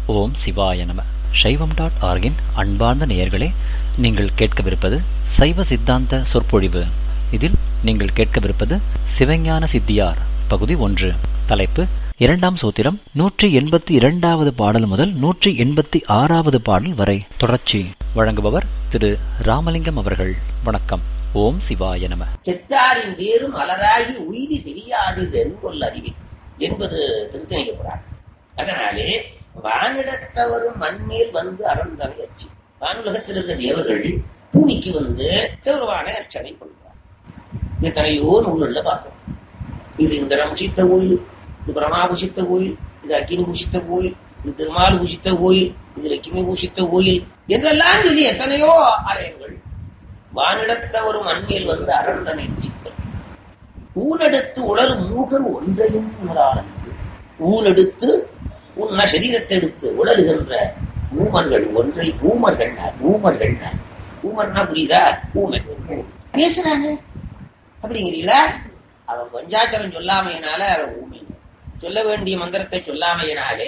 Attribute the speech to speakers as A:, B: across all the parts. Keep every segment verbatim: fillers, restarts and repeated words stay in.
A: ஓம் சிவாய நம. சைவம் டாட் ஆர்கின் அன்பார்ந்த நேயர்களே, நீங்கள் கேட்கவிருப்பது சைவ சித்தாந்த சொற்பொழிவு. இதில் நீங்கள் கேட்கவிருப்பது சிவஞான சித்தியார் பகுதி ஒன்று. தலைப்பு இரண்டாம் சூத்திரம். நூற்றி எண்பத்தி இரண்டாவது பாடல் முதல் நூற்றி எண்பத்தி ஆறாவது பாடல் வரை தொடர்ச்சி. வழங்குபவர் திரு ராமலிங்கம் அவர்கள். வணக்கம். ஓம் சிவாய நம.
B: செத்தாரின் வேறும் அலராகி உயிரி தெரியாது என்பொல் அறிவி என்பது திருத்தணிக்கப்படுறார். அதனாலே வானிடத்தவரும் மண்மேல் வந்து அறந்தனை அச்சு. வானுலகத்தில் இருக்க தேவர்கள் பூமிக்கு வந்து சிவருவான அர்ச்சனை கொள்வார். எத்தனையோ நூல்ல பார்க்கணும். இது இந்திரன் பூசித்த கோயில், இது பிரமா பூசித்த கோயில், இது அக்கினி பூசித்த கோயில், இது திருமால் பூசித்த கோயில், இது லட்சுமி பூசித்த கோயில் என்றெல்லாம் சொல்லி எத்தனையோ ஆலயங்கள். வானிடத்தவரும் மண்மேல் வந்து அறந்தனை அச்சிப்பர். ஊனெடுத்து உழல் மூகர் ஒன்றையும் உணரான. ஊனெடுத்து உன்ன சரீரத்தை எடுத்து உழலுகின்ற ஊமர்கள் ஒன்றை ஊமர்கள் ஊமர்கள் ஊமர்னா புரியுதா? ஊமை பேசுறாங்க அப்படிங்கிறீங்களா? அவன் பஞ்சாச்சரம் சொல்லாமையினால அவன் ஊமை. சொல்ல வேண்டிய மந்திரத்தை சொல்லாமையினாலே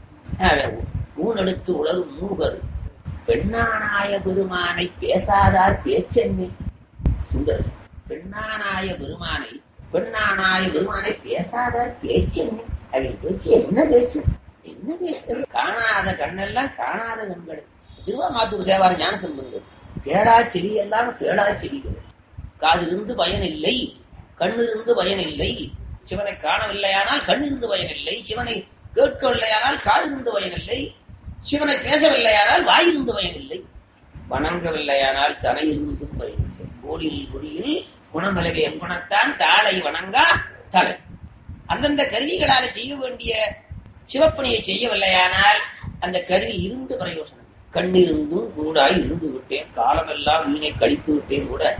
B: அவன் ஊனெடுத்து உழலும் மூகர். பெண்ணானாய பெருமானை பேசாதார் பேச்சென்னை. சுந்தர் பெண்ணானாய பெருமானை பெண்ணானாய பெருமானை பேசாதார் பேச்சென்னை. அவன் பேச்சு என்ன பேச்சு? என்ன பேச்சு? காணாத கண்ணெல்லாம் காணாத கண்கள். திருவாமாத்தூர் தேவார ஞானசம்பந்தர் கேடா செவி எல்லாம் கேடா செவிகள். காதிருந்து பயனில்லை, கண்ணிருந்து பயனில்லை. சிவனை காணவில்லையானால் கண்ணிருந்து பயனில்லை, சிவனை கேட்கவில்லையானால் காதிருந்து பயனில்லை, சிவனை பேசவில்லையானால் வாயிருந்து பயனில்லை, வணங்கவில்லையானால் தலையிலிருந்தும் பயனில்லை. கோடியில் கொடியில் குணமளவே குணத்தான் தாளை வணங்கா தலை. அந்தந்த கருவிகளால செய்ய வேண்டிய சிவப்பணியை செய்யவில்லையானால் அந்த கருவி இருந்து பிரயோசனம். கண்ணிருந்தும் கூடாய் இருந்து விட்டேன், காலமெல்லாம் வீணை கழித்து விட்டேன் கூட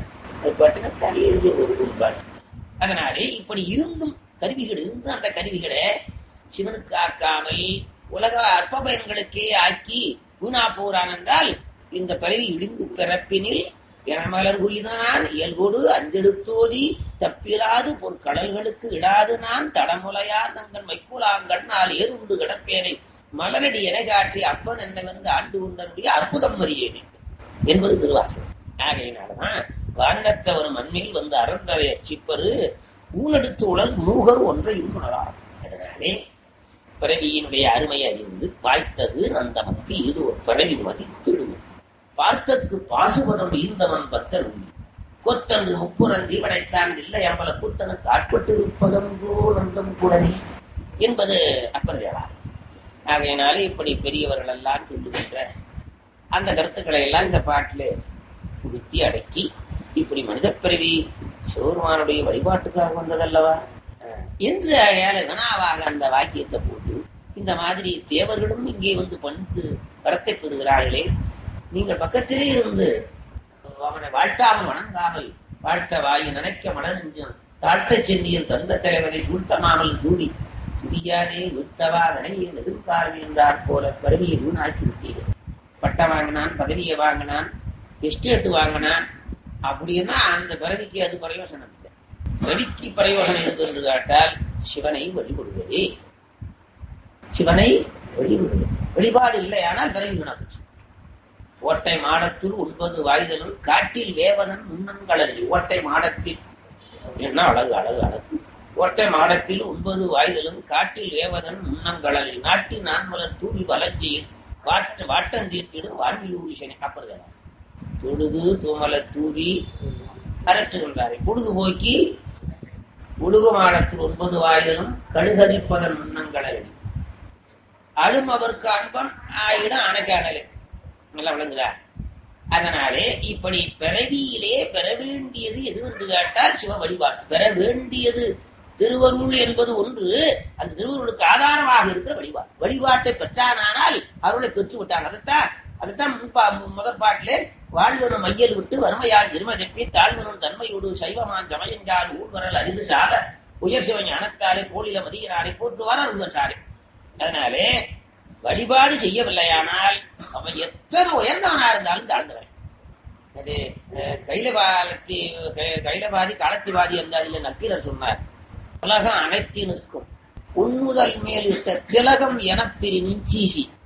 B: பாட்டு. அதனாலே இப்படி இருந்தும் கருவிகள் இருந்து அந்த கருவிகளை சிவனுக்கு ஆக்காமல் உலக அற்ப பயன்களுக்கே ஆக்கி வீணா போறான் என்றால் இந்த பிறவி இழிந்து பிறப்பினில் எனமலர் உயிதான் இயல்போடு அஞ்செடுத்தோதி தப்பிலாது பொற்கடல்களுக்கு இடாது நான் தடமுலையா தங்கள் வைக்குலாங்கண்ணால் ஏறுண்டு கிடப்பேனை மலரடி என காட்டி அப்பன் என்னை வந்து ஆண்டு உண்டனுடைய அற்புதம் அறியேனே என்பது திருவாசகம். ஆகையினால்தான் வாண்டத்தவர் மண்ணில் வந்து அறந்தரை அர்ச்சிப்பரு ஊனெடுத்து உலர் மூகர் ஒன்றை உணரார். அதனாலே பிறவியினுடைய அருமை அறிந்து வாய்த்தது நந்தமக்கு இது ஒரு பிறவி மதித்து பார்த்தற்கு பாசுபதம் ஈந்தவன் பக்தர் உண்மை கொத்தன்று முப்புரந்தி படைத்தான் இல்லை அம்பல கூத்தனுக்கு ஆட்பட்டு இருப்பதன்றோ நந்தம் கூடவே என்பது அப்பர் வேளாண். ஆகையினாலே இப்படி பெரியவர்கள் எல்லாம் சொல்லுகின்ற அந்த கருத்துக்களை எல்லாம் இந்த பாட்டில குடுத்தி அடக்கி இப்படி மனித பிறவி சிவருமானுடைய வழிபாட்டுக்காக வந்ததல்லவா என்று ஏழை வினாவாக அந்த வாக்கியத்தை போட்டு இந்த மாதிரி தேவர்களும் இங்கே வந்து பணிந்து வரத்தை பெறுகிறார்களே, நீங்கள் பக்கத்திலே இருந்து அவனை வாழ்த்தாமல் வணங்காமல் வாழ்த்த வாயு நினைக்க மலர்ந்தும் தாழ்த்த சென்னியில் தந்த தலைவரை சூழ்த்தமாமல் கூடி துடியாதே விழ்த்தவா நடையை நெடுங்கால் என்றார் போல கருவியை வீணாக்கி விட்டீர்கள். பட்டம் வாங்கினான், பதவியை வாங்கினான், எஸ்டேட்டு வாங்கினான். அப்படின்னா அந்த பிறவிக்கு அது பிரயோசனம் இல்லை. பிறவிக்கு பிரயோசனம் இருக்கு என்று கேட்டால் சிவனை வழிபடுவதே. சிவனை வழிபடுவது வழிபாடு இல்லையானால் பிறவி வீணாச்சு. ஓட்டை மாடத்தில் ஒன்பது வாய்தலும் காட்டில் வேவதன் முன்னங்களி. ஓட்டை மாடத்தில் என்ன அழகு அழகு அழகு. ஓட்டை மாடத்தில் ஒன்பது வாய்தலும் காட்டில் வேவதன் முன்னங்களி. நாட்டில் நான்மலர் தூவி வளர்ச்சியில் வாட்ட வாட்டம் தீர்த்திடும் வான்மியூரிசனை. அப்புறம் தொழுது தூமல தூவி அரற்றுகின்றாரை பொழுதுபோக்கி உழுகு மாடத்தில் ஒன்பது வாய்தலும் கழுகரிப்பதன் முன்னங்களி. அழும் அவருக்கு அன்பன் ஆயிடம் அணைக்கானலே. நல்லா விளங்குதா? அதனாலே இப்படி பிறவியிலே பெற வேண்டியது எது என்று கேட்டால் சிவ வழிபாடு. பெற வேண்டியது திருவருள் என்பது ஒன்று, அந்த திருவருளுக்கு ஆதாரமாக இருக்கிற வழிபாடு. வழிபாட்டை பெற்றானால் அருளை பெற்று விட்டாங்க. அதைத்தான் அதைத்தான் முன்பா முதல் பாட்டிலே வாழ்வனும் மையல் விட்டு வறுமையால் இரும தப்பி தாழ்வனும் தன்மையோடு சைவமான் சமயஞ்சால் ஊர்வரல் அரிது சால உயர் சிவ ஞானத்தாலே கோளில மதியனாரை போற்றுவார் அருள்வற்றாரே. அதனாலே வழிபாடு செய்யவில்லையானால் அவன் எத்தனை உயர்ந்தவனா இருந்தாலும் தாழ்ந்தவன். அது கைலபாலத்தி கைலபாதி காலத்திவாதி என்றால் நக்கீரர் சொன்னார். உலகம் அனைத்து நிற்கும் உன்முதல் மேல் விட்ட திலகம் எனப்பிரிவின் சீசி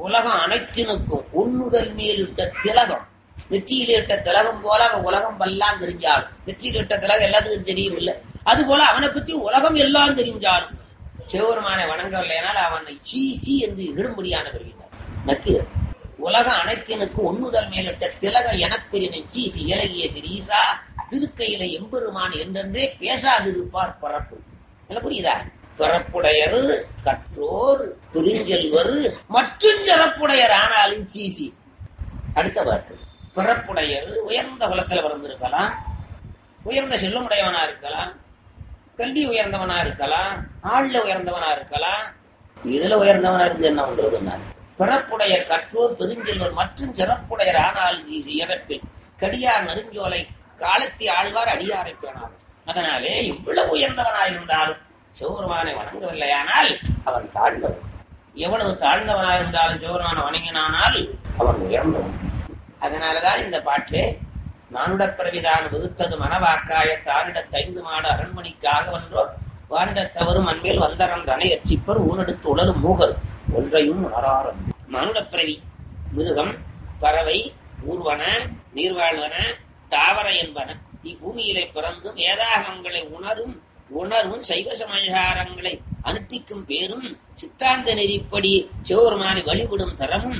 B: உலகம் அனைத்தினுக்கும் உன்னுதல் மேல் இட்ட திலகம், நெற்றியில் இட்ட திலகம் போல அவன் உலகம் பல்லாம் தெரிஞ்சாலும், நெற்றியில் இட்ட திலகம் எல்லாத்துக்கும் தெரியும் இல்லை, அது போல அவனை பத்தி உலகம் எல்லாம் தெரிஞ்சாலும் சிவபெருமானை வணங்கவில்லைனால் அவனை சீ சி என்று இடும்படியான பெறுகிறார். நக்கு உலகம் அனைத்தினுக்கு ஒன்னுதல் மேலிட்ட திலகம் எனப்பெரிய சீசி இலகிய சிறீசா திருக்கையில எம்பெருமான் என்றென்றே பேசாதிருப்பார் பரப்பு. புரியுதா? பிறப்புடையர் கற்றோர் பெருஞ்செல்வர் மற்றும் சிறப்புடையர் ஆனாலும் சீசி. அடுத்த பாட்டு, பிறப்புடையர் உயர்ந்த குலத்துல பிறந்திருக்கலாம், உயர்ந்த செல்வமுடையவனா இருக்கலாம், கல்வி உயர்ந்தவனா இருக்கலாம், ஆள்ல உயர்ந்தவனா இருக்கலாம், இதுல உயர்ந்தவனா இருந்து என்ன பண்றதுன்னா பிறப்புடையர் கற்றோர் பெருஞ்செல்வர் மற்றும் சிறப்புடையர் ஆனாலும் சீசி இறப்பில் கடியார் நெருஞ்சோலை காலத்தி ஆழ்வார் அடியாரை பேணார். அதனாலே இவ்வளவு உயர்ந்தவனாயிருந்தாலும் சிவபெருமானை வணங்கவில்லையானால் அவன் தாழ்ந்தவன். எவ்வளவு தாழ்ந்தவனாயிருந்தாலும் சிவபெருமானை வணங்கினானால் அவன் உயர்ந்தவன். அதனாலதான் இந்த பாட்டிலே நானுடற் பிறவிதான் வகுத்தது மனவாக்காய தானிடத் ஐந்து மாடு அரண்மணிக்காக வென்றோ வானிடத்தவரும் அன்மேல் வந்தரன் தனை அச்சிப்பர் ஊனெடுத்து உளரும் மூகர் ஒன்றையும் உணராரம். மனுடப் பிறவி மிருகம், பறவை, ஊர்வன, நீர்வாழ்வன, தாவர என்பன இப்பூமியிலே பிறந்து வேதாகங்களை உணரும் உணர்வும் சைவ சமாச்சாரங்களை அனுஷ்டிக்கும் பேரும் சித்தாந்த நெறிப்படி சிவபெருமானை வழிபடும் தரமும்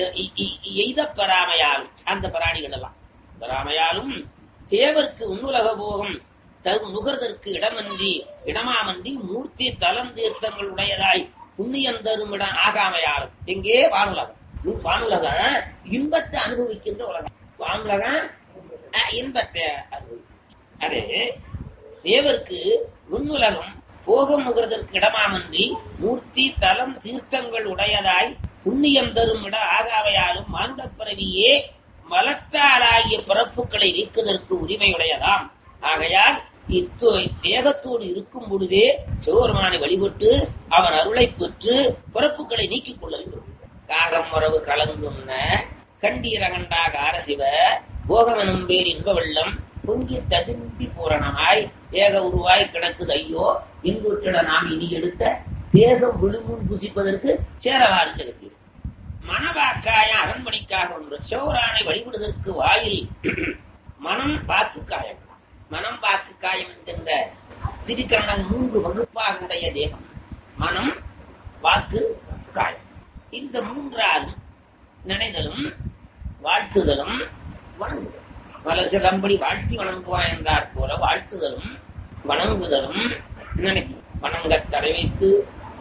B: எய்த பெறாமையாலும் அந்த பிராணிகள் எல்லாம் பெறாமையாலும் தேவர்க்கு உன்னுலக போகம் தகு நுகர்தற்கு இடமன்றி இடமாமன்றி மூர்த்தி தலம் தீர்த்தங்கள் உடையதாய் புண்ணியம் தரும் இடம் ஆகாமையாலும். எங்கே? வானுலகம். வானுலகம் இன்பத்தை அனுபவிக்கின்ற உலகம். வானுலகம் இன்பத்தை அனுபவி. அது தேவர்க்கு நுண்ணுலகம் போகம் முகர்தற்கு இடமாமன்றி மூர்த்தி தலம் தீர்த்தங்கள் உடையதாய் புண்ணியம் தரும் இட ஆகாவையாலும் மானுட பிறவியே மலத்தாலாகிய பிறப்புகளை நீக்குவதற்கு உரிமையுடையதாம். ஆகையால் இத்தோ தேகத்தோடு இருக்கும் பொழுதே சிவபெருமானை வழிபட்டு அவன் அருளை பெற்று பிறப்புகளை நீக்கிக் கொள்ள வேண்டும். காகம் உறவு கலந்துண்ண கண்டீரகண்டாக அரசிவ போகமெனும் பேர் இன்ப வெள்ளம் பொங்கி ததும்பி பூரணமாய் ஏக உருவாய் கிடக்குது ஐயோ இங்குற்றிட நாம் இனி எடுத்த தேகம் விழுமுன் புசிப்பதற்கு சேரவாறு கிடக்கிறது. மனவாக்காய அரண்மணிக்காக ஒன்று சிவபெருமானை வழிபடுவதற்கு வாயில் மனம் வாக்கு காயம். மனம் வாக்கு காயம் என்கின்ற திரிகரணம் மூன்று வகுப்பாக உடைய தேகம் மனம் வாக்கு காயம். இந்த மூன்றாலும் நினைதலும் வாழ்த்துதலும் வணங்குதலும். பல சிலம்படி வாழ்த்தி வணங்குவா என்றார் போல வாழ்த்துதலும் வணங்குதலும் நினைக்கும். வணங்கத் தடை வைத்து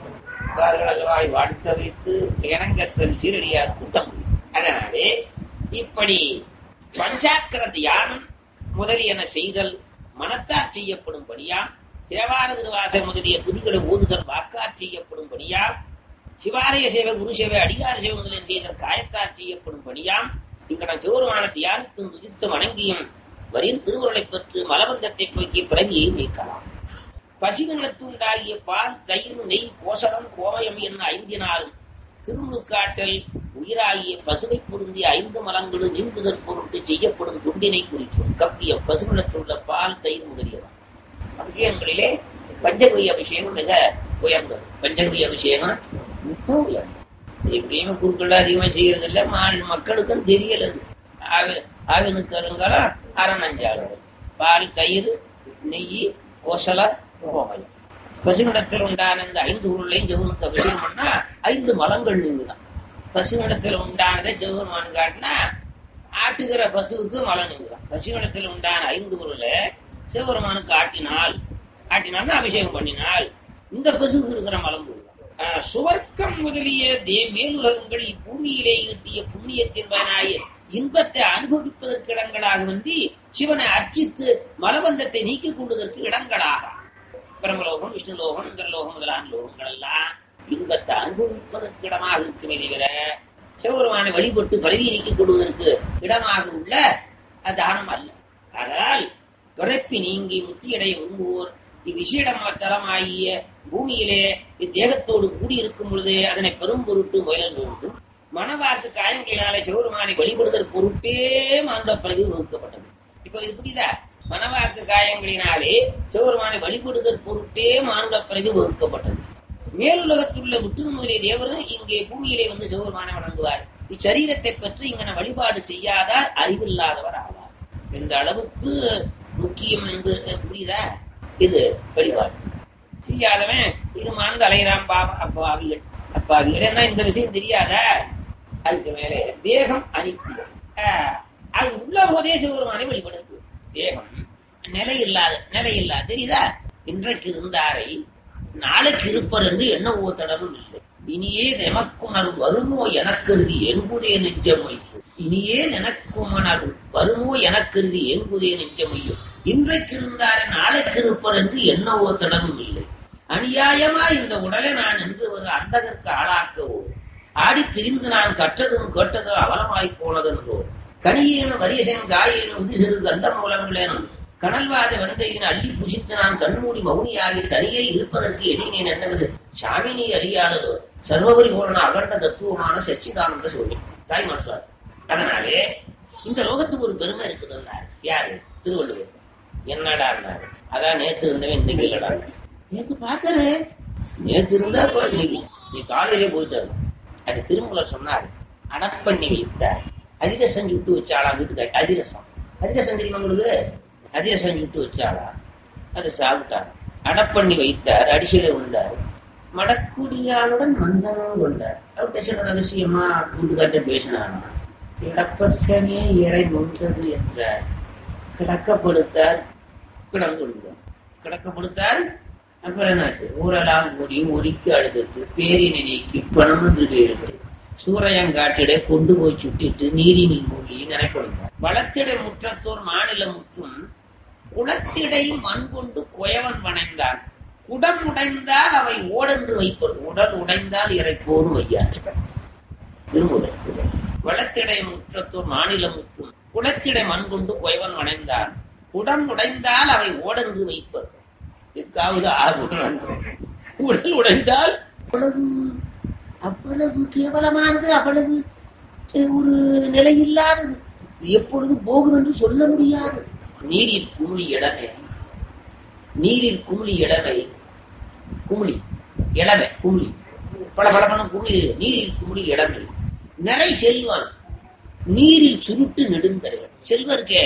B: வாய் வாழ்த்த வைத்து இணங்கத்தல் சீரடியார் கூட்டம். அதனாலே இப்படி பஞ்சாக்கர தியானம் முதலியன செய்தல் மனத்தார் செய்யப்படும்படியாம், தேவார திருவாச முதலிய துதிகளை ஓதுதல் வாக்கார் செய்யப்படும்படியாம், சிவாலய சேவை குரு சேவை அடிகார சேவை முதலிய செய்தல் காயத்தார் செய்யப்படும்படியாம், இங்கட சிவருமான தியானத்தின் துதித்து வணங்கியும் வரின் திருவுருளை பெற்று மலபந்தத்தை போக்கி பிறவியை நீக்கலாம். பசிகங்களுக்கு உண்டாகிய பால் தயிர் நெய் கோசலம் கோமயம் என்ன ஐந்தினாலும் திருமுழுக்காட்டல் உயிராகிய பசுமை பொருந்திய ஐந்து மலங்களும் நீங்குதல் பொருட்டு செய்யப்படும் துண்டினை குறிக்கும். கப்பிய பசுமலத்துள்ள பால் தயிர் முதலியவன் அபிஷேகங்களிலே பஞ்சகுரி அபிஷேகம் மிக உயர்ந்தது. பஞ்சகுரி அபிஷேகம் மிக உயர்ந்தது. எங்கேயுமே குறுக்கள் அதிகமா செய்யறதில்ல, மக்களுக்கும் தெரியலது. ஆவினுக்கு அருங்காலம் அரணஞ்சாளர் பால் தயிர் நெய் கோசல கோமயம் பசுவிடத்தில் உண்டான இந்த ஐந்து உருளையும் செவனுக்கு அபிஷேகம் பண்ணா ஐந்து மலங்கள் நீங்குதான். பசுவிடத்தில் உண்டானதை செவருமானு காட்டினா ஆட்டுகிற பசுவுக்கு மலம் நீங்குதான். பசுவிடத்தில் உண்டான ஐந்து உருளை சிவபெருமானுக்கு ஆட்டினால் ஆட்டினால்னா அபிஷேகம் பண்ணினால் இந்த பசுவுக்கு இருக்கிற மலம் போடுவான். சுவர்க்கம் முதலிய தே மேலுலகங்கள் இப்பூமியிலே ஈட்டிய புண்ணியத்தின் பயனாய இன்பத்தை அனுபவிப்பதற்கு இடங்களாக வந்து சிவனை அர்ச்சித்து மலபந்தத்தை நீக்கிக் கொள்வதற்கு இடங்களாக பிரம்மலோகம் விஷ்ணுலோகம் இந்திரலோகம் முதலான லோகங்கள் எல்லாம் இன்பத்தை அனுபவிப்பதற்கு இடமாக இருக்குமே தவிர சிவபெருமானை வழிபட்டு பரவி நீக்கிக் கொள்வதற்கு இடமாக உள்ள தானம் அல்ல. ஆனால் பிறப்பி நீங்கி முத்தியடைய விரும்புவோர் இவ்விஷேடமா தலமாகிய பூமியிலே இத்தேகத்தோடு கூடியிருக்கும் பொழுது அதனை பெரும் பொருட்டு முயல் வேண்டும். மனவாக்கு காயங்களினாலே சிவபெருமானை வழிபடுதல் பொருட்டே மானுட பிறகு வகுக்கப்பட்டது. இப்ப இது புரியுதா? மனவாக்கு காயங்களினாலே சிவபெருமானை வழிபடுதல் பொருட்டே மானுட பிறகு வகுக்கப்பட்டது. மேலுலகத்துள்ள விட்டு முதலிய தேவரும் இங்கே பூமியிலே வந்து சிவபெருமானை வணங்குவார். இச்சரீரத்தை பற்றி இங்கன வழிபாடு செய்யாதார் அறிவில்லாதவர் ஆவார். இந்த அளவுக்கு முக்கியம் என்று புரியுதா? இது வழிபாடு செய்யாதவன் இருமாந்து அலைகிறான் பாவ அப்பாவிகள் அப்பாவிகள். என்ன இந்த விஷயம் தெரியாதா? அதுக்கு மேலே தேகம் அனித்தியம். அது உள்ள போதே சிவபெருமானை வழிபடுது. தேகம் நிலை இல்லாத நிலை இல்லாத தெரியுதா? இன்றைக்கு இருந்தாரை நாளைக்கு இருப்பர் என்று என்ன ஓத்தடமும் இல்லை. இனியே எமக்குணரும் வருமோ எனக்கருதி எங்குதே நெஞ்சமொய். இனியே எனக்குமணரும் வருமோ எனக்கருதி எங்குதே நெஞ்சமொய்யோ. இன்றைக்கு இருந்தார நாளைக்கு இருப்பர் என்று என்ன ஓத்தடமும் இல்லை. அநியாயமா இந்த உடலை நான் என்று ஒரு அந்தகற்கு ஆளாக்கவோ ஆடி திரிந்து நான் கற்றதும் கேட்டதும் அவலமாய் போனதென்றோ கனியேன வரியசன் காயேன உதிசிறு கந்த மூலங்களேனும் கனல்வாத வந்தையின் அள்ளி புசித்து நான் கண்மூடி மௌனியாகி தனியே இருப்பதற்கு எண்ணினேன் என்னவது சாமினி அறியாததோ சர்வபரி பூரண அகண்ட தத்துவமான சச்சிதானந்த சொல்லி தாய் மனசுவார். அதனாலே இந்த லோகத்துக்கு ஒரு பெருமை இருக்குதுன்னார். யாரு? திருவள்ளுவர். என்னடா அதான் நேத்து இருந்தவன் இன்னைக்கு இல்லடா. நேத்து பாக்கறே நேத்து இருந்தா இன்னைக்கு நீ காலையிலே போயிட்டாரு. அது திருமூலர் சொன்னார். அடப்பண்ணி வைத்தார் அதிரசம் சுட்டு வச்சாளா வீட்டுக்கு. அதிரசம் அதிரசம் தெரியுமா உங்களுக்கு? அதிரசம் சுட்டு வச்சாளா அதை சாப்பிட்டார். அடப்பண்ணி வைத்தார் அடிசில உண்டார். மடக்குடியாளுடன் மந்தனும் கொண்டார். அவர் தட்சண ரகசியமா கூட்டுக்காட்ட பேசினானா இடப்பக்கமே இறை நொந்தது என்றார். கிடக்கப்படுத்தார் கிடந்துள்ளார் கிடக்கப்படுத்தார். அப்புறம் என்னாச்சு? ஊரெல்லாம் கூடி ஒடிக்கு அழுதுட்டு பேரினை நீக்கி பணம் என்று இருக்கிறது. சூரையங்காட்டிட கொண்டு போய் சுட்டிட்டு நீரினின் மொழி நினைப்படுத்தார். வளத்திடை முற்றத்தோர் மாநில முற்றும் குளத்திடை மண் கொண்டு குயவன் வணைந்தான். குடம் உடைந்தால் அவை ஓடென்று வைப்பது. உடல் உடைந்தால் இறைப்போடு வையாற்று. திருமுறை. வளத்திடை முற்றத்தோர் மாநில முற்றும் குளத்திடை மண் கொண்டு குயவன் வணைந்தான். குடம் உடைந்தால் அவை ஓடென்று வைப்பது. இதுக்காவது ஆர்வம். உடல் உடைந்தால் அவ்வளவு அவ்வளவு கேவலமானது, அவ்வளவு ஒரு நிலையில்லாதது, எப்பொழுது போகும் என்று சொல்ல முடியாது. நீரில் குமிழி இடமே நீரில் குமிழி இடமே குமிழி இளமை குமிழி பல பலமான குமிழி. நீரில் குமிழி இடமே நிறை செல்வன் நீரில் சுருட்டு நெடுந்தரைகள். செல்வருக்கே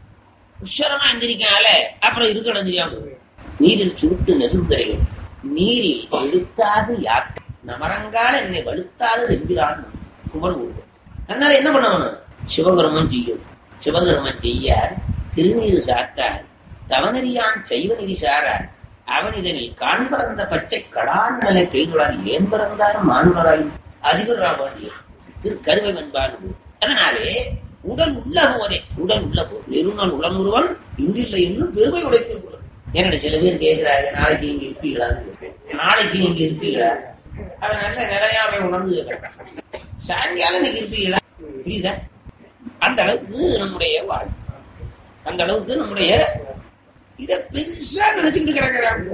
B: உஷரமா எந்திரிக்கால அப்புறம் இருக்கணும் தெரியாம. நீரில் சுருட்டு நெடுந்தரைகள் நீரில் எழுத்தாக யாக்க நமரங்கால என்னை வலுத்தாது என்கிறான் குமர். அதனால என்ன பண்ணணும்? சிவகர்மம் செய்யும். சிவகர்மம் செய்ய திருநீரு சாத்தார் தவனறியான் செய்வ நெறி சாரார் அவன் இதனில் காண் பறந்த பச்சை கடான் நிலை கைகளால் ஏன் பறந்தார் மானுவராய் அதிபர் ராபாண்டியர் திரு கருவை வெண்பான். அதனாலே உடல் உள்ள போதே உடல் உள்ள போது நெருநாள் உளமுருவன் இன்றில்லை இன்னும் பெருமை உடைத்துக் கொள்ளும். என்னோட சில பேர் கேட்கிறாங்க, நாளைக்கு நீங்க இருப்பீங்களான்னு. நாளைக்கு நீங்க இருப்பீங்களா? அவன் நல்ல நிலையாமை உணர்ந்து கேட்கிறான். சாயங்காலம் நீங்க இருப்பீங்களா? புரியுதா? அந்த அளவுக்கு நம்முடைய வாழ் அந்த அளவுக்கு நம்முடைய இத பெருசா நினைச்சுக்கிட்டு கிடக்கிறாங்க.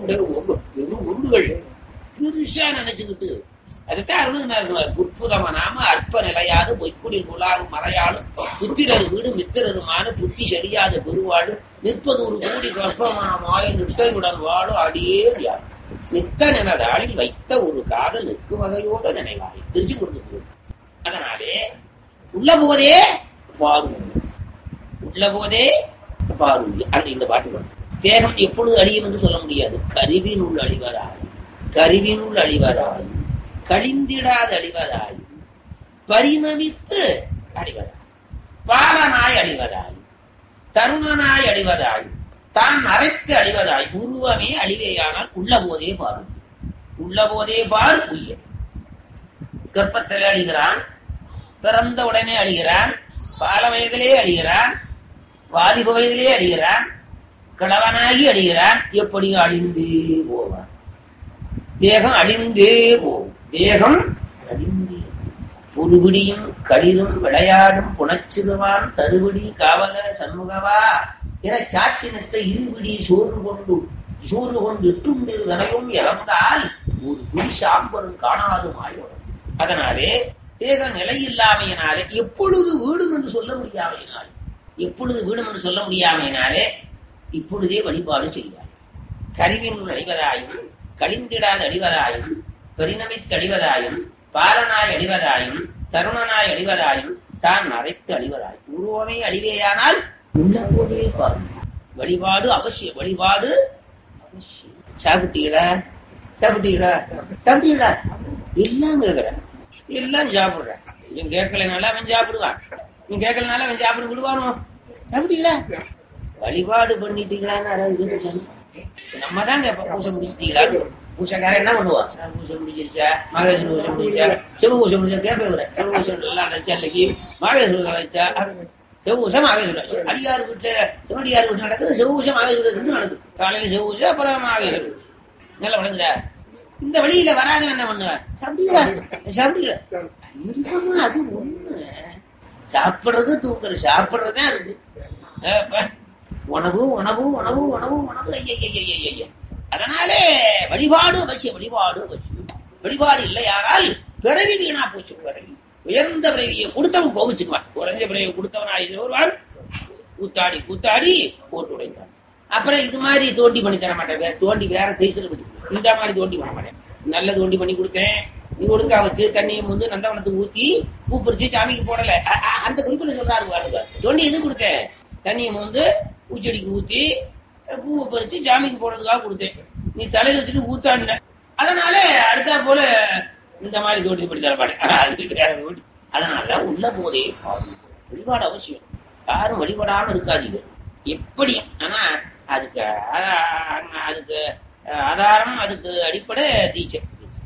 B: உருண்டுகள் பெருசா நினைச்சுக்கிட்டு அதுதான் அருள் புற்புதம நாம அற்ப நிலையாது பொய்க்குடில் குலாரும் மறையாளும் புத்திரர் வீடு மித்திரருமான புத்தி சரியாத பெருவாடு நிற்பது ஒரு கூடி கற்பமான மாய நிட்டையுடன் வாழும் அடியே யார் நித்த நினதாளில் வைத்த ஒரு காதல் நிற்கு வகையோட நினைவாய் திருச்சி கொடுத்து. அதனாலே உள்ள போதே பாருங்க உள்ள போதே பாருங்க அப்படி இந்த பாட்டு. தேகம் எப்பொழுது அழியும் என்று சொல்ல முடியாது. கருவினுள் அழிவதாய் கருவினுள் அழிவதாய் கழிந்திடாது அழிவதாய் பரிணமித்து அழிவதாய் பாலனாய் அழிவதாய் தருணனாய் அழிவதாய் தான் அரைத்து அழிவதாய் உருவமே அழிவையானால் உள்ள போதே பாரு உள்ள போதே பார் உய்ய. கர்ப்பத்தில் அழிகிறான், பிறந்த உடனே அழிகிறான், பால வயதிலே அழிகிறான், வாலிப வயதிலே அழிகிறான், கிழவனாகி அழிகிறான். எப்படியும் அழிந்தே போவான். தேகம் அழிந்தே போகும். தேகம் அழிந்தே பொறுபிடியும் களிரும் விளையாடும் புனச்சிறுவான் தருவிடி காவல சண்முகவா என சாற்றினத்தை இருவிடி சோறு கொண்டு சோறு கொண்டு எட்டுண்டிரு தனையும் இறந்தால் ஒரு துணி சாம்பரும் காணாது மாயோடும். அதனாலே தேக நிலையில்லாமையினாலே எப்பொழுது வீடும் என்று சொல்ல முடியாமையினாலே எப்பொழுது வீடும் என்று சொல்ல முடியாமையினாலே இப்பொழுதே வழிபாடு செய்வார். கருவினுள் அழிவதாயும் கழிந்திடாது அழிவதாயும் பெரினமித்தழிவதாயும் பாலனாய் அழிவதாயும் தருணனாய் அழிவதாயும் தான் அரைத்து அழிவதாயும் உருவமே அழிவேயானால் உள்ளபோதே பாருங்க. வழிபாடு அவசியம், வழிபாடு அவசியம். சாப்பிட்டீங்களா சாப்பிட்டீங்களா சாப்பிட்டீங்களா எல்லாம் கேட்கிறேன், எல்லாம் சாப்பிடுறேன். இவன் கேட்கலனால அவன் சாப்பிடுவான், இவன் கேட்கலனால அவன் சாப்பிட விடுவானோ. சாப்பிட்டீங்களா வழிபாடு பண்ணிட்டீங்களான்னு நம்ம தான் கேட்போம். பூசை முடிச்சிட்டீங்களா? பூசைக்காரன் என்ன பண்ணுவான்? பூசை முடிச்சிருச்சா, மகேஸ்வர பூசை முடிச்சா, சிவ பூசை முடிச்சா கேட்பேன். சிவ பூசை எல்லாம் நினைச்சா இன்னைக்கு மகேஸ்வர நினைச்சா சிவபூசை மகேஸ்வரர். அடியார் வீட்டுல சிவனடியார் வீட்டுல நடக்குது சிவபூசை மகேஸ்வரர் இருந்து நடக்குது. காலையில சிவபூசை, அப்புறம் மகேஸ்வரர் நல்லா வழங்குதா. இந்த வழியில வராதவன் என்ன பண்ணுவேன்? சாப்பிட்டீங்களா சாப்பிட்டீங்களா மிருகமா அது ஒண்ணு. சாப்பிடுறது தூங்குறது, சாப்பிடுறதே அதுக்கு உணவு உணவு உணவு உணவு உணவு. ஐய அதனாலே வழிபாடு அவசியம், வழிபாடு அவசியம். வழிபாடு இல்லையானால் பிறவி வீணா போச்சு. பிறவி உயர்ந்த பிறவியை கொடுத்தவன் கோவிச்சுக்குவான், குறைஞ்ச பிறவியை கொடுத்தவன் ஆகி வருவான். கூத்தாடி கூத்தாடி போட்டு உடைந்தான். அப்புறம் இது மாதிரி தோண்டி பண்ணி தர மாட்டேன், தோண்டி வேற சைஸ்ல பண்ணி, இந்த மாதிரி தோண்டி பண்ண மாட்டேன். நல்ல தோண்டி பண்ணி கொடுத்தேன், நீ ஒழுங்கா வச்சு தண்ணியை வந்து நந்தவனத்துக்கு ஊத்தி பூ பறிச்சு சாமிக்கு போடல. அந்த குறிப்பிட்ட சொல்றாரு வாழ்க. தோண்டி எது கொடுத்தேன்? தண்ணியை வந்து பூச்செடிக்கு ஊத்தி பூவை பறிச்சு சாமிக்கு போடுறதுக்காக கொடுத்தேன். நீ தலையில வச்சுட்டு ஊத்தாண்ட, அதனால அடுத்தா போல இந்த மாதிரி தோண்டி படி தர மாட்டேன். அதனாலதான் உள்ள போதே வழிபாடு அவசியம். யாரும் வழிபடாம இருக்காதீங்க எப்படி. ஆனா அதுக்கு அதுக்கு ஆதாரம், அதுக்கு அடிப்படை தீட்சை.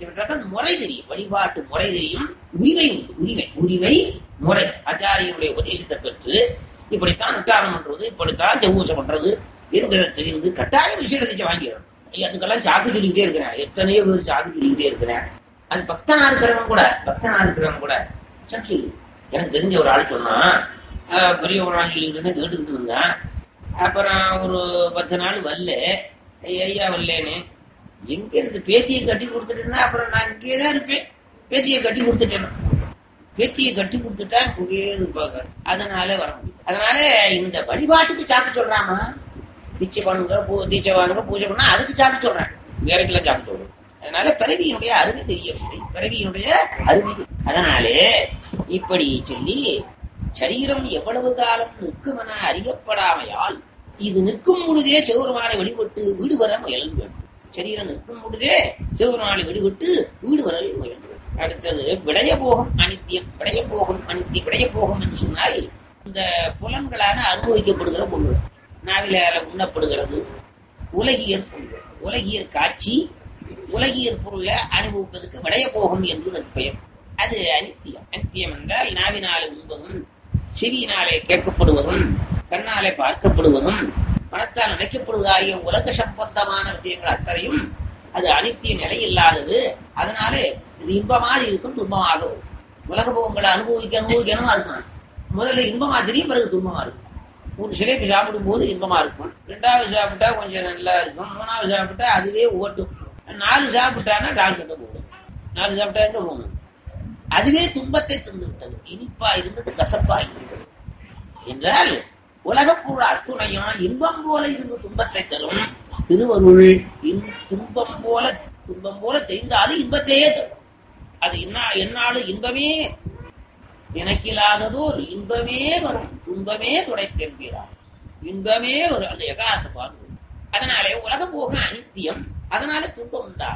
B: முறை தெரியும், வழிபாட்டு முறை தெரியும், உரிமை உண்டு. உரிமை உரிமை முறை ஆச்சாரியனுடைய உபதேசத்தை பெற்று இப்படித்தான் உத்தாரம் பண்றது, இப்படித்தான் செவ்வூசம் பண்றது இருக்கிறது தெரிந்து கட்டாய விஷயத்தை வாங்கிடணும். அதுக்கெல்லாம் சாக்கு சொல்லிக்கிட்டே இருக்கிறேன், எத்தனையோ பேர் சாக்கு சொல்லிக்கிட்டே இருக்கிறேன். அது பக்தனா இருக்கிறவன் கூட பக்தனா இருக்கிறவன் கூட சக்கு. எனக்கு தெரிஞ்ச ஒரு ஆள் சொன்னா, பெரிய ஒரு ஆள் சொல்லிக்கிட்டு இருந்தேன், கேட்டுக்கிட்டு இருந்தேன். அப்புறம் ஒரு பத்து நாள் வரல, ஐயா வரலேன்னு. எங்க இருந்து பேத்தியை கட்டி கொடுத்துட்டேன்னா அப்புறம் நான் இங்கேதான் இருப்பேன். பேத்தியை கட்டி கொடுத்துட்டேன், பேத்தியை கட்டி கொடுத்துட்டா இங்கே இருப்பாங்க, அதனால வர முடியும். அதனால இந்த வழிபாட்டுக்கு சாக்கு சொல்றாமா, தீட்சை பண்ணுங்க, தீட்சை வாங்க, பூஜை பண்ணா அதுக்கு சாக்கு சொல்றேன், வேறக்கெல்லாம் சாக்கு சொல்றேன். அதனால பிறவியினுடைய அருமை தெரியவில்லை, பிறவியினுடைய அருமை. அதனாலே இப்படி சொல்லி சரீரம் எவ்வளவு காலம் நிற்கும் என அறியப்படாமையால் இது நிற்கும் பொழுதே சிவபெருமானை வழிபட்டு வீடு வர முயல வேண்டும். சரீரம் நிற்கும் பொழுதே சிவபெருமானை வழிபட்டு வீடு வர முயல வேண்டும். அடுத்தது விடயபோகம் அனித்தியம். விடயபோகம் அனித்தியம். விடயபோகம் என்று சொன்னால் இந்த புலன்களான அனுபவிக்கப்படுகிற பொருள், நாவிலால உண்ணப்படுகிறது, உலகியற் பொருள், உலகியற் காட்சி, உலகியற் பொருளை அனுபவிப்பதற்கு விடயபோகம் என்பது பெயர். அது அனித்தியம். அனித்தியம் என்றால் நாவினாலே உண்பதும், செவியினாலே கேட்கப்படுவதும், கண்ணாலே பார்க்கப்படுவதும், மனத்தால் நினைக்கப்படுவதாகிய உலக சம்பந்தமான விஷயங்கள் அத்தனையும் அது அனித்திய நிலை இல்லாதது. அதனாலே இது இன்பமாக இருக்கும், துன்பமாக வரும். உலக போகங்களை அனுபவிக்க அனுபவிக்கணுமா இருக்கணும். முதல்ல இன்பமா தெரியும், பிறகு துன்பமா இருக்கும். ஒரு சிலைப்பு சாப்பிடும் போது இன்பமா இருக்கும், ரெண்டாவது சாப்பிட்டா கொஞ்சம் நல்லா இருக்கும், மூணாவது சாப்பிட்டா அதுவே ஓட்டும், நாலு சாப்பிட்டானா டாக்டர் போகும், நாலு சாப்பிட்டா எங்க போகணும். அதுவே துன்பத்தை தந்து விட்டது. இனிப்பா இருந்தது கசப்பா இருந்தது என்றால் உலகப் பொருள் அத்துணையும் இன்பம் போல இருந்து துன்பத்தை தரும் திருவருள். துன்பம் போல துன்பம் போல தெரிந்தாலும் இன்பத்தையே தரும். அது என்ன என்னாலும் இன்பமே எனக்கில்லாததோர் இன்பமே வரும், துன்பமே துடைத்தென்கிறார். இன்பமே வரும், அந்த எகாரத்தை பார்க்கும். அதனாலே உலக போகம் அனித்தியம், அதனால துன்பம் உண்டா.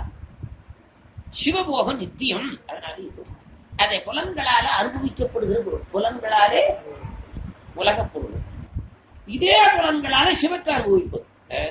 B: சிவபோகம் நித்தியம், அதனால இருக்கும். அதை புலன்களால அனுபவிக்கப்படுகிற பொருள், புலன்களாலே உலகப் பொருள். இதே புலன்களால சிவத்தை அனுபவிப்பது.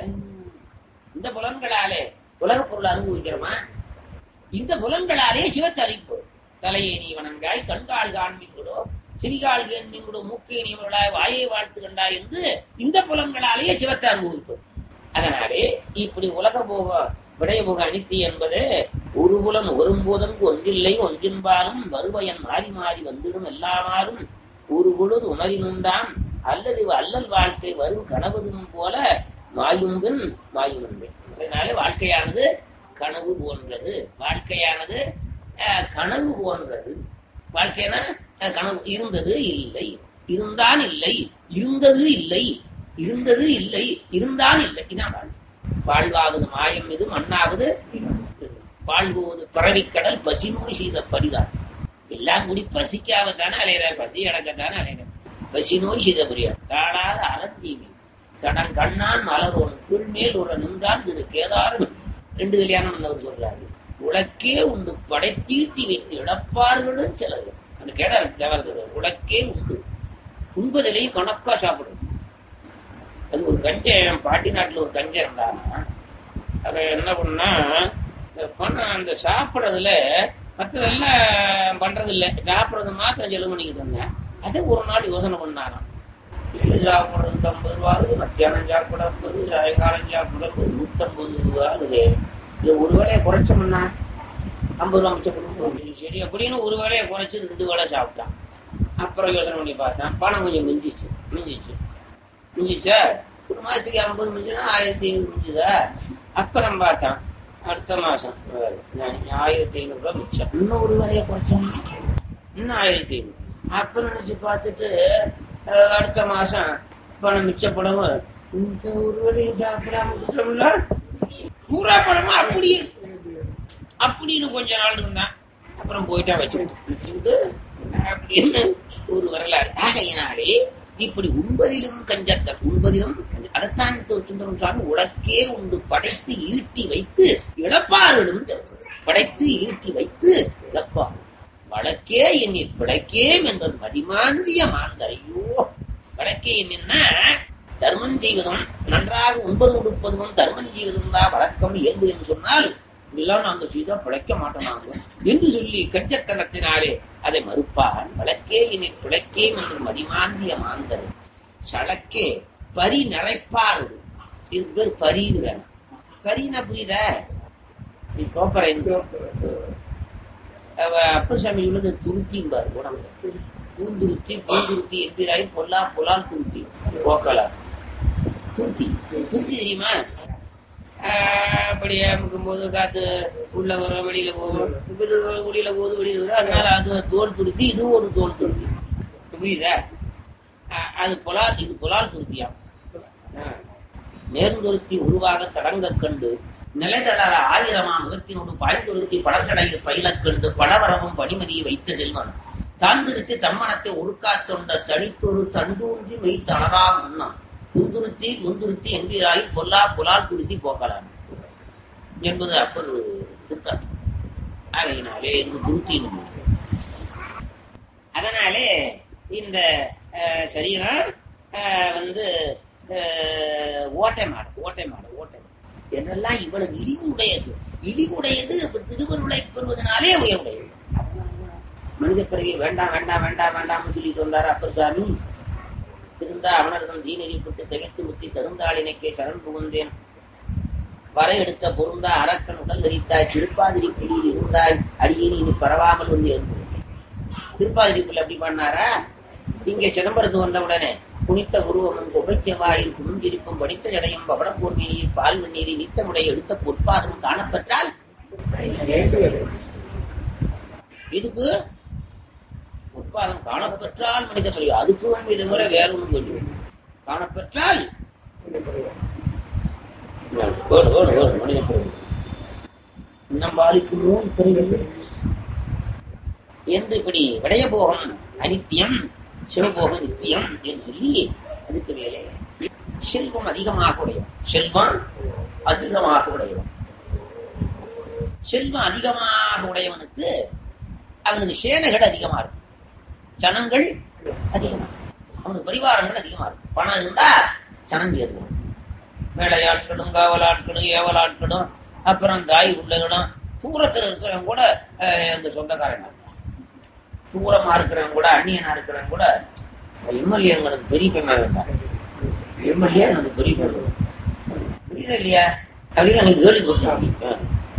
B: இந்த புலன்களாலே உலகப் பொருள் அனுபவிக்கிறோமா, இந்த புலன்களாலே சிவத்தை அறிப்போம். தலையை நீ வணங்காய், கண்கால் காண்பிக்கொடோ, சிறிகால் கேண்பிக்கொடோ, மூக்கை நீ அவர்களாய், வாயை வாழ்த்து கண்டாய் என்று இந்த புலன்களாலேயே சிவத்தை அனுபவிப்பது. அதனாலே இப்படி உலக போக விடயமுக அனித்தி என்பது ஒரு புலன் ஒரும்போதற்கு ஒன்றில்லை, ஒன்றின்பாலும் வருவயன் மாறி மாறி வந்துடும் எல்லாமாறும் ஒரு பொழுது உணரினுண்டான் அல்லது அல்லல் வாழ்க்கை வரும் கனவதும் போல மாயும்பின் மாயும்பேன். அதனாலே வாழ்க்கையானது கனவு போன்றது, வாழ்க்கையானது கனவு போன்றது. வாழ்க்கைனா கனவு. இருந்தது இல்லை, இருந்தான் இல்லை, இருந்தது இல்லை, இருந்தது இல்லை, இருந்தான் இல்லை. இதான் வாழ் வாழ்வாவது மாயம், இது மண்ணாவது பாழ்போது பறவைக்கடல் பசி நோய் செய்த பரிதான். எல்லாம் கூடி பசிக்காம தானே அலையிற, பசி அடக்கத்தானே அலையிற. பசி நோய் செய்த புரியா தாழாத அறந்தீவி தடன் கண்ணான் மலரோன் கீழ்மேல் ஒரு நின்றான் திரு கேதாரம். ரெண்டு கல்யாணம் பண்ணவர் சொல்றாரு. உலக்கே உண்டு படைத்தீட்டி வைத்து இழப்பார்களும் செலவு. அந்த கேதாரத்துக்கு தேவை சொல்றாரு. உலக்கே உண்டு, உண்பதிலையும் கணக்கா சாப்பிடுறது. அது ஒரு கஞ்சை, பாட்டி நாட்டுல ஒரு கஞ்சை இருந்தாங்கன்னா அதை என்ன பண்ணா பணம் அந்த சாப்பிட்றதுல மற்றதெல்லாம் பண்றது இல்லை, சாப்பிட்றது மாத்திரம் செலவு பண்ணிக்கிட்டு இருந்தேன். அதை ஒரு நாள் யோசனை பண்ணாராம். சாப்பிட்றதுக்கு ஐம்பது ரூபா ஆகுது, மத்தியானம் சாப்பிட ஐம்பது, சாயங்காலம் சாப்பிட நூற்றம்பது ரூபா ஆகுது. இது ஒரு வேலையை குறைச்சோம்னா ஐம்பது ரூபா மிச்சப்படும். சரி அப்படின்னு ஒரு வேலையை குறைச்சி ரெண்டு வேலை சாப்பிட்டான். அப்புறம் யோசனை பண்ணி பார்த்தான், பணம் கொஞ்சம் மிஞ்சிச்சு மிஞ்சிச்சு மிஞ்சிச்சா ஒரு மாசத்துக்கு ஐம்பது மிஞ்சுனா ஆயிரத்தி ஐநூறு மிஞ்சுதா. அப்புறம் பார்த்தான் அடுத்த மாசம் ஆயிரத்தி ஐநூறு ரூபாய் மிச்சம். இன்னும் ஒரு வேலையை குறைச்சோம், இன்னும் ஆயிரத்தி ஐநூறு. அப்புறம் நினைச்சு பார்த்துட்டு அடுத்த மாசம் பணம் மிச்சப்படவும் இந்த ஒரு வேலையை சாப்பிடாம பூரா பணமா அப்படியே அப்படின்னு கொஞ்ச நாள் இருந்தான். அப்புறம் போயிட்டா வச்சுட்டு அப்படின்னு ஒரு வரலாறு. ஆகையினாலே இப்படி உண்பதிலும் கஞ்சத்தல், உண்பதிலும் அதைத்தான் சுந்தரம் சுவாமி உலக்கே உண்டு படைத்து ஈட்டி வைத்து இழப்பார்களும் படைத்து ஈட்டி வைத்து இழப்பார் வழக்கே என்னில் பிழைக்கே என்பது மதிமாந்திய மாந்தரையோ. வழக்கே என்னன்னா தர்மம் செய்வதும் நன்றாக உண்பது உடுப்பதும் தர்மம் செய்வதும் தான் வழக்கம் இயல்பு என்று சொன்னால் இதெல்லாம் நாங்க செய்தா பிழைக்க மாட்டோம் என்று சொல்லி கஞ்சத்தனத்தினாலே அதை மறுப்பான். வழக்கே என்னை பிழைக்கே என்று மதிமாந்திய மாந்தர் சளக்கே பரி நிறைப்பார். இதுக்கு பேர் பரின்னு வேணும். பரினா புரியுதா? நீ தோப்பரை அப்பசாமி உள்ளது துருத்திம்பார் உடம்பு. பூந்துருத்தி பூந்துருத்தி என்கிறாய் பொல்லா பொலால் துருத்தி போக்கலாம். துருத்தி துருத்தி தெரியுமா? அப்படியே அமுக்கும் போது காத்து உள்ள வரும், வெளியில போகும், வெளியில போகுது வெளியில வரும். அதனால அது தோல் துருத்தி, இதுவும் ஒரு தோல் துருத்தி. புரியுதா? அது பொலால், இது பொலால் துருத்தியா. நேர்ந்துருத்தி உருவாக தடங்க கண்டு நிலைதளர ஆயிரமா முகத்தினோடு பாய்ந்துருத்தி படசடையில் பயிலக் கண்டு படவரமும் பணிமதியை வைத்த செல்வன் தாந்திருத்தி தம்மனத்தை ஒடுக்கா தொண்ட தனித்தொரு தண்டூன்றி மெய் தளரா முன்னான் புந்துருத்தி முந்துருத்தி என்கிறாய் பொல்லா புலால் துருத்தி போக்கலாம் என்பது அப்பர் திருத்தம். ஆகையினாலே இது துருத்தி. அதனாலே இந்த சரீரம் வந்து ஓட்டை மாடு ஓட்டை மாடு ஓட்டை என்னெல்லாம் இவ்வளவு இழிவுடையது இழிவுடையது திருவருளை பெறுவதனாலே உயர்வுடையது. மனித பிறகு வேண்டாம் வேண்டாம் வேண்டாம் வேண்டாம்னு சொல்லிட்டு வந்தார் அப்பர் சாமி. இருந்தா அவனர்தம் தீநெறிப்பட்டு திகைத்து முத்தி தருந்தாளினைக்கே சரண் புகுந்தேன் வர எடுத்த பொருந்தா அரக்கன் உடல் தரித்தாய் திருப்பாதிரிப்புள்ளியில் இருந்தாய் அடியேன் இனி பரவாமல் வந்து எழுந்து. திருப்பாதிரிப்புள்ள அப்படி பண்ணாரா? இங்கே சிதம்பரத்து வந்த உடனே குனித்த உருவமும் புகைச்சவாயில் குறுஞ்சிரிப்பும் படித்த ஜடையும் பவடப்போர் நீரில் பால் வெந்நீரில் நித்தமுடைய எடுத்த பொற்பாதமும் காணப்பெற்றால் இதுக்கு பொற்பாதம் காணப்பெற்றால் மனித பிரிவு. அதுக்கு வந்து இதை முறை வேற ஒன்றும் கொஞ்சம் காணப்பெற்றால் மனித பிரிவு நம்பாலிக்கு நோய் பிரிவு என்று இப்படி விடைய போகம் அனித்தியம் சிவபோக நித்தியம் என்று சொல்லி அதுக்கு மேலே செல்வம் அதிகமாக உடையவன். செல்வம் அதிகமாக உடையவன் செல்வம் அதிகமாக உடையவனுக்கு அவனுக்கு சேனைகள் அதிகமா இருக்கும், ஜனங்கள் அதிகமா இருக்கும், அவனுக்கு பரிவாரங்கள் அதிகமா இருக்கும். பணம் இருந்தா ஜனம் சேருவோம். வேலையாட்களும் காவலாட்களும் ஏவலாட்களும் அப்புறம் தாய் உள்ளகளும் தூரத்தில் இருக்கிறவங்க கூட இந்த சொந்தக்காரங்க தூரமா இருக்கிறவங்க கூட அந்நியனா இருக்கிறவங்க கூட எம்எல்ஏ எங்களுக்கு பெரிய பெருமை வேண்டாம், எம்எல்ஏ எனக்கு பெரிய பெருமை புரியுதா இல்லையா அப்படின்னு எனக்கு கேள்வி போட்டு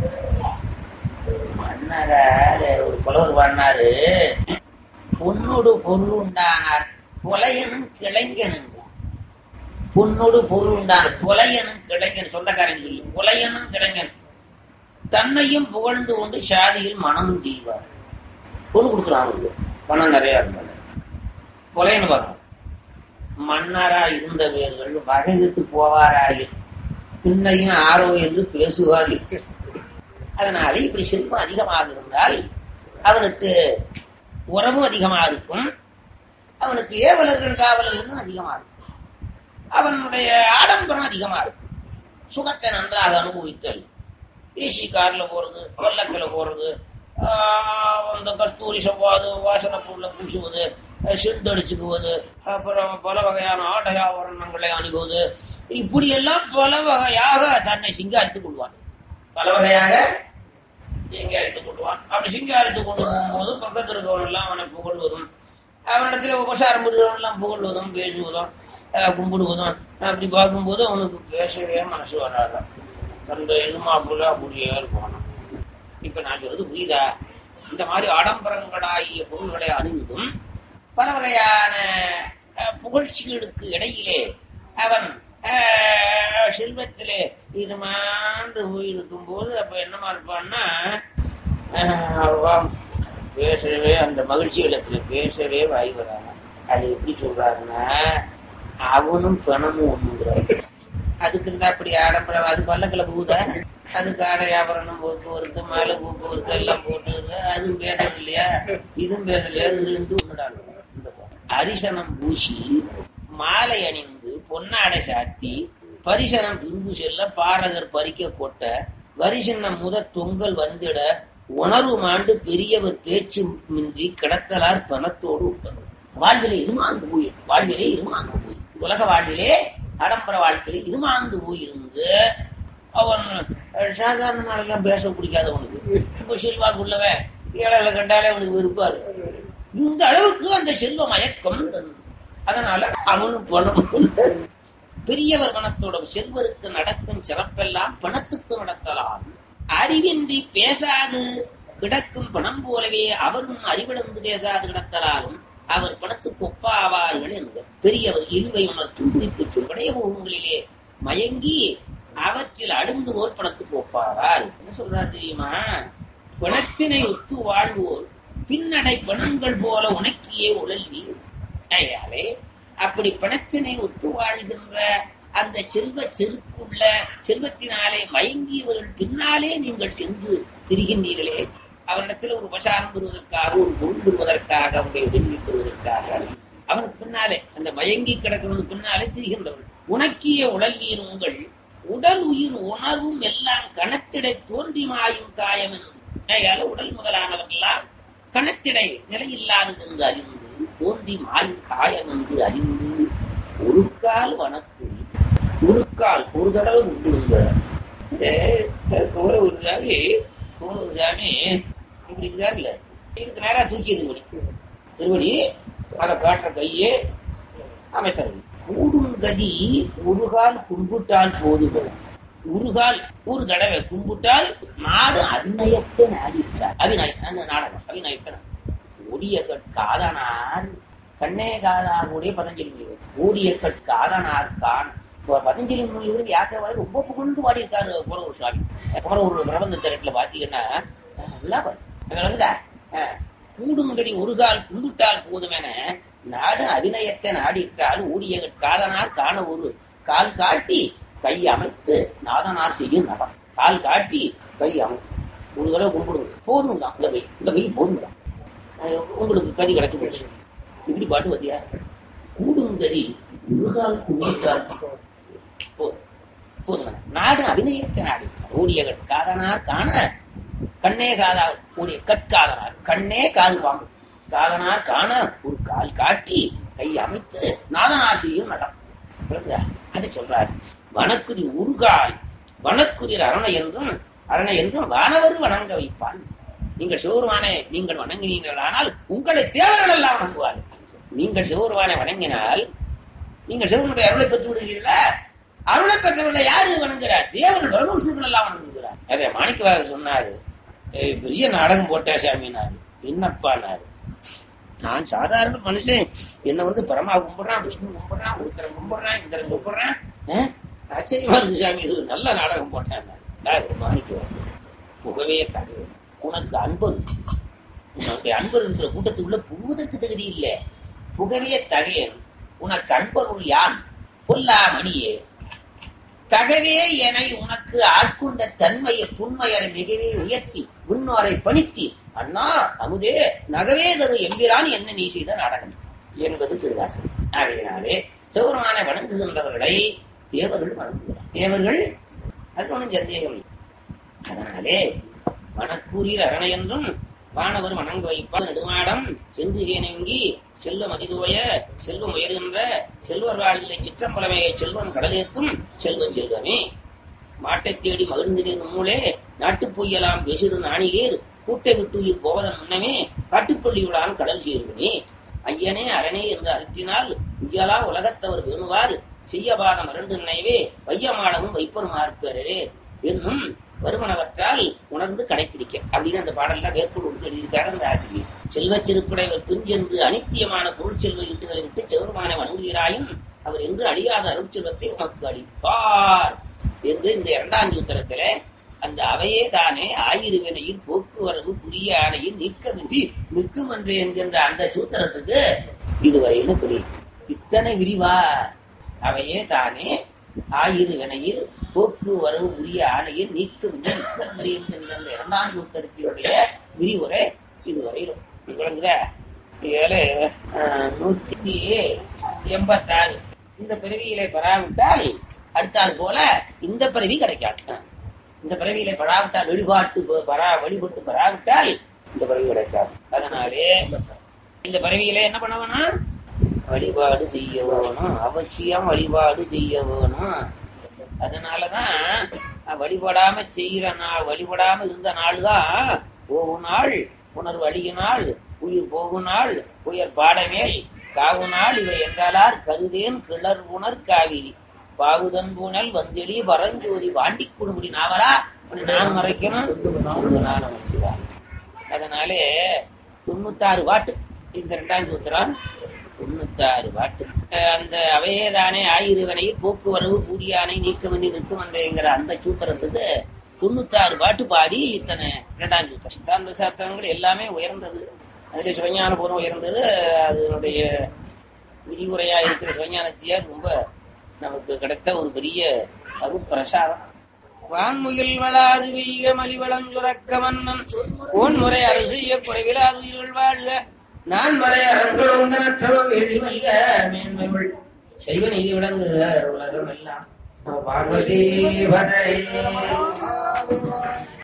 B: மன்னர ஒரு புலவர் பண்ணாரு. பொன்னோடு பொருள் உண்டானார் புலையனும் கிளைஞனுங்க. பொன்னோடு பொருள் உண்டான புலையனும் கிளைஞன் சொந்தக்காரன் சொல்லி புலையனும் கிளைஞன் தன்னையும் புகழ்ந்து கொண்டு சாதியில் மனமும் செய்வார். பொண்ணு கொடுத்துருவாங்க, பணம் நிறைய இருந்தாங்க. கொலைன்னு பார்க்கணும். மன்னரா இருந்த வேர்கள் வகை விட்டு போவாராக பின்னையும் ஆரோ என்று பேசுவார். அதனால இப்படி செல்வம் அதிகமாக இருந்தால் அவனுக்கு உறவும் அதிகமா இருக்கும், அவனுக்கு ஏவலர்கள் காவலர்களும் அதிகமா இருக்கும், அவனுடைய ஆடம்பரம் அதிகமா இருக்கும், சுகத்தை நன்றாக அனுபவித்தல், ஏசி கார்ல போறது, கொல்லக்கல போறது, அந்த கஸ்தூரி செவ்வாது வாசனை பொருளை பூசுவது, செண்டடிச்சுக்குவது, அப்புறம் பல வகையான ஆடை ஆபரணங்களை அணிவது, இப்படியெல்லாம் பல வகையாக தன்னை சிங்காரித்துக் கொள்வான். பல வகையாக சிங்காரித்துக் கொள்வான். அப்படி சிங்காரித்துக் கொண்டு போகும்போது பக்கத்தில் இருக்கவன் எல்லாம் அவனை புகழ்வதும், அவனிடத்துல உபசாரம் புரிகிறவன் எல்லாம் புகழ்வதும் பேசுவதும் கும்பிடுவதும், அப்படி பார்க்கும்போது அவனுக்கு பேசவே மனசு வராது. அந்த இன்னுமா போல அப்படியே இருப்பான். இப்ப நான் சொல்றது புரியுதா? இந்த மாதிரி ஆடம்பரங்களாகிய பொருள்களை அணிந்தும் பல வகையான புகழ்ச்சிகளுக்கு இடையிலே அவன் செல்வத்திலே இருமாண்டு போயிருக்கும் போது அப்ப என்னமா இருப்பான்னா, பேசவே அந்த மகிழ்ச்சி இடத்துல பேசவே வாய் வராங்க. அது எப்படி சொல்றாருன்னா, அவனும் பணமும் ஒண்ணுங்கிறாரு. அதுக்கு இருந்தா அப்படி ஆடம்பரம், அது பல்லக்கில போகுதா, அதுக்கு ஆடை ஆபரணம் போக்குவரத்து மாலை போக்குவரத்து எல்லாம் போட்டு அதுவும் பேசுறது இல்லையா, இதுவும் பேசலையா, இது ரெண்டு ஒண்ணுடாங்க. அரிசனம் பூசி மாலை அணிந்து பொன்னாடை சாத்தி பரிசனம் துன்பு செல்ல பாரகர் பறிக்க கொட்ட வரிசனம் முதற் தொங்கல் வந்திட உணர்வு மாண்டு பெரியவர் பேச்சு மின்றி கிடத்தலார் பணத்தோடு விட்டனர். வாழ்விலே இருமாந்து போய் வாழ்விலே இருமாந்து போய் உலக வாழ்விலே ஆடம்பர வாழ்க்கையில இருமாந்து போயிருந்து அவன் சாதாரணமானெல்லாம் பேச பிடிக்காதவனுக்கு, இப்ப செல்வாக்குள்ளவன் ஏழைகளை கண்டாலே அவனுக்கு விருப்பாரு. இந்த அளவுக்கு அந்த செல்வ மயக்கம். அதனால அவனும் பணம் பெரியவர் பணத்தோட செல்வருக்கு நடக்கும் சிறப்பெல்லாம் பணத்துக்கு நடத்தலாம். அறிவின்றி பேசாது கிடக்கும் பணம் போலவே அவரும் அறிவிழந்து பேசாது கிடத்தலாலும் அவர் பணத்துக்கு ஒப்பாவார்கள் என்பர். பெரியவர் இழிவை உணர்த்தும் குறிப்பு சொல்படைய போகங்களிலே மயங்கி அவற்றில் அழுந்து ஓர் பணத்துக்கு ஒப்பாவார். என்ன சொல்றார் தெரியுமா? பணத்தினை ஒத்து வாழ்வோர் பின்னடை பணங்கள் போல உனக்கியே உழல்வீர். ஐயாவே அப்படி பணத்தினை ஒத்து வாழ்கின்ற அந்த செல்வ செருக்குள்ள செல்வத்தினாலே மயங்கியவர்கள் பின்னாலே நீங்கள் சென்று திரிகின்றீர்களே, அவனிடத்தில் ஒரு உபசாரம் பெறுவதற்காக, ஒரு பொருள் பெறுவதற்காக, அவனுடைய உதவி பெறுவதற்காக அவனுக்கு பின்னாலே அந்த மயங்கி கிடக்கிறவனுக்கு பின்னாலே திரிகின்றவர்கள். உனக்கிய உடல்நீர் உங்கள் உடல் உயிர் உணர்வும் எல்லாம் கணத்திடை தோன்றி மாயும் காயம் என்று உடல் முதலானவர்களால் கணத்திடை நிலையில்லாதது என்று அறிந்து தோன்றி மாயும் காயம் என்று அறிந்து ஒரு கால் வனக்குறி ஒரு கால் ஒரு தடவை உண்டு கோர ஒரு சாமி கோர ஒரு சாமி இப்படி இருக்காருல்ல, இதுக்கு நேரா தூக்கி திருவடி திருவடி அதை காட்டுற கையே அமைக்கிறது. கூடும் கதி ஒரு கால் கும்பிட்டால் போதும். ஒரு கால் ஒரு தடவை கும்பிட்டால் நாடு அபிநயத்தை நாடிட்டார். அபிநய அந்த நாடகம் அபிநயத்தை ஓடிய கட்காதனார் கண்ணே காதாருடைய பதஞ்சலி முனிவர் ஓடிய கட்காதனார் கான் பதஞ்சலி முனிவர் வியாக்கிரவாதி ரொம்ப புகழ்ந்து பாடி இருக்காரு. போற ஒரு சுவாமி போற ஒரு பிரபந்த திரட்டுல பாத்தீங்கன்னா நல்லா பாருதா. கூடுங்கதி ஒரு கால் கும்பிட்டால் போதும் என நாடு அபிநயத்தை நாடிட்டால் ஊடிய காதனார் காண ஒரு கால் காட்டி கை அமைத்து நாதனார் செய்யும் நடம். கால் காட்டி கை அமைத்து ஒரு தடவை கும்பிடுங்க போதும் தான். இந்த கை இந்த கை போதும் தான், உங்களுக்கு கதி கிடைச்சி போச்சு. இப்படி பாட்டு பத்தியா? கூடுங்கதி ஒரு கால் கும்பிட்டால் போதும் நாடு அபிநயத்தை நாடிட்டார் ஊடிய காதனார் காண கண்ணே காதா ஊடிய கற்காதனார் கண்ணே காது வாங்கும் காதனார் காண ஒரு கால் காட்டி கை அமைத்து நாதனார் செய்யும் நடம். அது சொல்றாரு. வனக்குறி ஒரு கால் வனக்குரிய அரணை என்றும் அரணை என்றும் வானவர் வணங்க வைப்பான். நீங்கள் சிவருமானை நீங்கள் வணங்கினீர்கள் ஆனால் உங்களை தேவர்கள் எல்லாம் வணங்குவார்கள். நீங்கள் சிவருமானை வணங்கினால் நீங்கள் சிவனுடைய அருளை பெற்று விடுகிறீர்களா? அருளை பெற்றவர்களை யாரு வணங்குகிறார்? தேவர்கள் வரமூசுகள் எல்லாம் வணங்குகிறார். அதே மாணிக்கவாசகர் சொன்னாரு, பெரிய நாடகம் போட்டா சாமினாரு. என்னப்பானாரு? நான் சாதாரண மனுஷன், என்ன வந்து பரமா கும்பிடுறான், விஷ்ணு கும்பிடுறான், ஒருத்தரம் கும்பிடுறான், இந்தரம் கும்பிடுறான், ஆச்சரியமா இருக்கு சாமி, இது நல்ல நாடகம் போட்டேன். மாணிக்கவாசகர் புகவே தகவல் உனக்கு அன்பர் உனக்கு அன்பர் இருக்கிற கூட்டத்துக்குள்ள புகுவதற்கு தகுதி இல்லை. புகவே தகையன் உனக்கு அன்பருள் யான் பொல்லா மணியே தகவே என உனக்கு ஆட்கொண்ட தன்மையை புன்மையரை மிகவே உயர்த்தி முன்னோரை பணித்தி அண்ணா அமுதே நகவே தது எம்பிரான் என்ன நீ செய்த நாடகம் என்பது திருவாசகம். ஆகையினாலே சிவபெருமானை வணங்குகின்றவர்களை தேவர்கள் வணங்குகிறார். தேவர்கள் அது ஒன்றும் சந்தேகம். அதனாலே வனக்கூறில் அரணை என்றும் வானவர் வணங்க வைப்பார் நெடுமாடம் சென்று சேனங்கி செல்வம் அதிதுவய செல்வம் உயர்கின்ற செல்வர் வாழ்நிலை சிற்றம்பலமையை செல்வம் கடலேற்றும் செல்வம் செல்வமே மாட்டை தேடி மகிழ்ந்து நூலே நாட்டுப் பொய்யலாம் பேசிடு நாணிகேர் கூட்டை விட்டுயிர் போவதன் முன்னமே காட்டுப்பள்ளியுடான் கடல் சேர்வனே ஐயனே அரணே என்று அருத்தினால் உயலா உலகத்தவர் வேணுவார் செய்யபாதம் இரண்டு நினைவே வையமாடமும் வைப்பருமாறுப்பரே என்னும் வருமனவற்றால் உணர்ந்து கடைபிடிக்க அப்படின்னு அந்த பாடல்லாம் மேற்கொண்டு கொடுத்து எழுதியிருக்காரு அந்த ஆசிரியர். செல்வ சிறுக்குடைவர் துஞ்சென்று அனித்தியமான பொருள் செல்வ ஈட்டுகளை விட்டு செவருமானை வணங்குகிறாயும் அவர் என்று அழியாத அருட்செல்வத்தை உமக்கு அளிப்பார் என்று இந்த இரண்டாம் சூத்திரத்தில அந்த அவையே தானே ஆயிரவினையில் போக்குவரவு புரிய ஆணையில் நிற்கமின்றி நிற்கும் என்று என்கின்ற அந்த சூத்திரத்துக்கு இதுவரையில புரியும். இத்தனை விரிவா அவையே தானே ஆயிரு வினையில் போக்குவரவு உரிய ஆணையில் நீக்கும் என்கின்ற இரண்டாம் சூத்திரத்தினுடைய விரிவுரை இதுவரையிலும் விளங்குதா? ஏழு நூத்தி எண்பத்தாறு இந்த பிறவியிலே பெறாவிட்டால் அடுத்தால் போல இந்த பிறவி கிடைக்காது. இந்த பிறவியிலே பெறாவிட்டால் வழிபாட்டு பெறா வழிபட்டு பெறாவிட்டால் இந்த பிறவி கிடைக்காது. அதனாலே இந்த பிறவியிலே என்ன பண்ண வேணும்? வழிபாடு செய்ய வேணும். அவசியம் வழிபாடு செய்ய வேணும். அதனாலதான் வழிபடாம செய்யற நாள் வழிபடாம இருந்த நாள் தான் போகும் நாள் உணர்வு அழியினாள் உயிர் போகும் நாள் உயர் பாடமேல் காவு நாள் இவை என்றாலார் கருதேன் கிளர் உணர் காவிரி பாகுதன் பூனல் வந்தெளி பரஞ்சோதி வாண்டி குடும்படி நாவலா நான் மறைக்கணும். அதனாலே தொண்ணூத்தாறு பாட்டு இந்த இரண்டாம் சூத்திரம் தொண்ணூத்தாறு பாட்டு. அந்த அவையேதானே ஆயிரவனையில் போக்குவரவு கூடியானை நீக்கமணி நிற்கும் என்றங்கிற அந்த சூத்திரத்துக்கு தொண்ணூத்தாறு பாட்டு பாடி இத்தனை இரண்டாம் சூத்திரம் சித்தாந்த சாஸ்திரங்கள் எல்லாமே உயர்ந்தது. அதுல சிவஞான பூர்வம் உயர்ந்தது. அதனுடைய விரிவுரையா இருக்கிற சிவஞானத்தியார் ரொம்ப நமக்கு கிடைத்த ஒரு பெரிய அருட்பிரசாதம். வான்முகில் வளாது வீக மலிவளம் சுரக்க மன்னன் ஓன் முறை அரசு குறைவிலாது உயிர்கள் வாழ்க நான் வரை அறங்களோங்கனற்றவம் வேண்டி மல்க மேன்மைகள் செய்வ நீதி விளங்குக உலகம் எல்லாம் பார்வதி